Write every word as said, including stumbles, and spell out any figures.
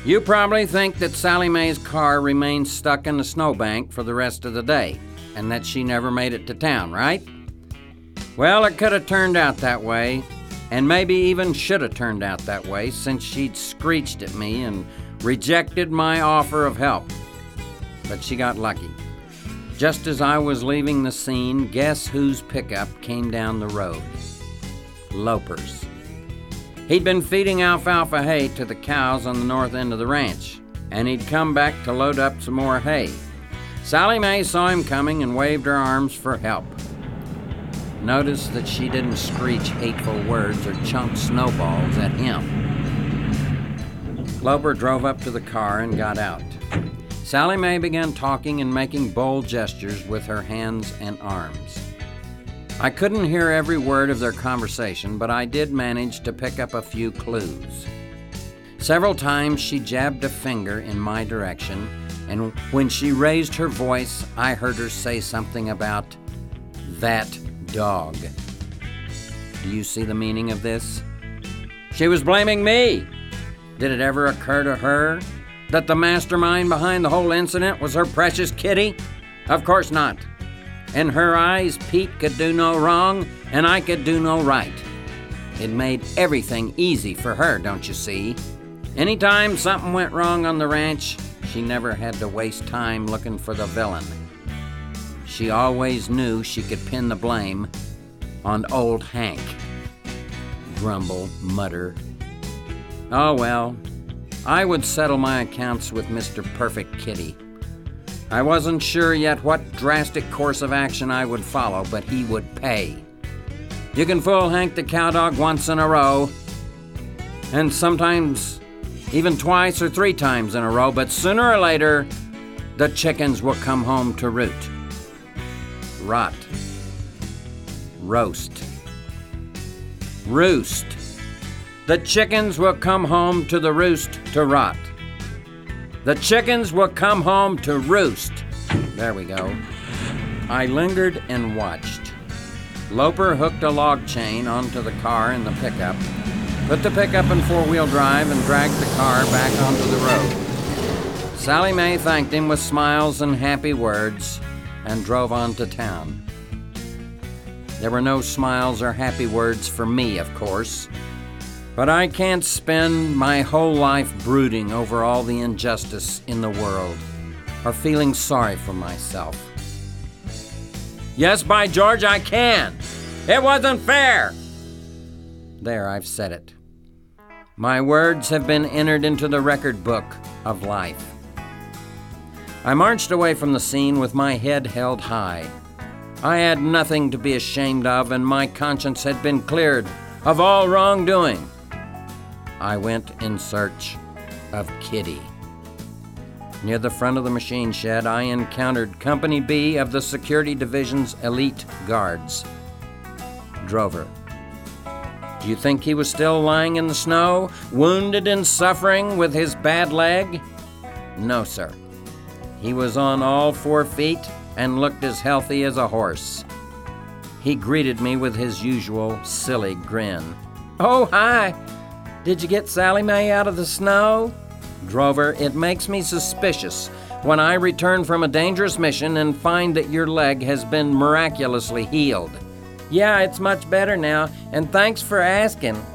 You probably think that Sally Mae's car remained stuck in the snowbank for the rest of the day, and that she never made it to town, right? Well, it could have turned out that way, and maybe even should have turned out that way, since she'd screeched at me and rejected my offer of help. But she got lucky. Just as I was leaving the scene, guess whose pickup came down the road? Loper's. He'd been feeding alfalfa hay to the cows on the north end of the ranch, and he'd come back to load up some more hay. Sally Mae saw him coming and waved her arms for help. Notice that she didn't screech hateful words or chunk snowballs at him. Loper drove up to the car and got out. Sally Mae began talking and making bold gestures with her hands and arms. I couldn't hear every word of their conversation, but I did manage to pick up a few clues. Several times she jabbed a finger in my direction, and when she raised her voice, I heard her say something about that dog. Do you see the meaning of this? She was blaming me. Did it ever occur to her that the mastermind behind the whole incident was her precious Kitty? Of course not. In her eyes, Pete could do no wrong, and I could do no right. It made everything easy for her, don't you see? Anytime something went wrong on the ranch, she never had to waste time looking for the villain. She always knew she could pin the blame on old Hank. Grumble, mutter. Oh well, I would settle my accounts with Mister Perfect Kitty. I wasn't sure yet what drastic course of action I would follow, but he would pay. You can fool Hank the cowdog once in a row, and sometimes even twice or three times in a row, but sooner or later, the chickens will come home to root. Rot. Roast. Roost. The chickens will come home to the roost to rot. The chickens will come home to roost. There we go. I lingered and watched. Loper hooked a log chain onto the car in the pickup, put the pickup in four-wheel drive, and dragged the car back onto the road. Sally Mae thanked him with smiles and happy words and drove on to town. There were no smiles or happy words for me, of course. But I can't spend my whole life brooding over all the injustice in the world or feeling sorry for myself. Yes, by George, I can. It wasn't fair. There, I've said it. My words have been entered into the record book of life. I marched away from the scene with my head held high. I had nothing to be ashamed of, and my conscience had been cleared of all wrongdoing. I went in search of Kitty. Near the front of the machine shed, I encountered Company B of the Security Division's elite guards. Drover. Do you think he was still lying in the snow, wounded and suffering with his bad leg? No, sir. He was on all four feet and looked as healthy as a horse. He greeted me with his usual silly grin. Oh, hi! Did you get Sally Mae out of the snow? Drover, it makes me suspicious when I return from a dangerous mission and find that your leg has been miraculously healed. Yeah, it's much better now, and thanks for asking.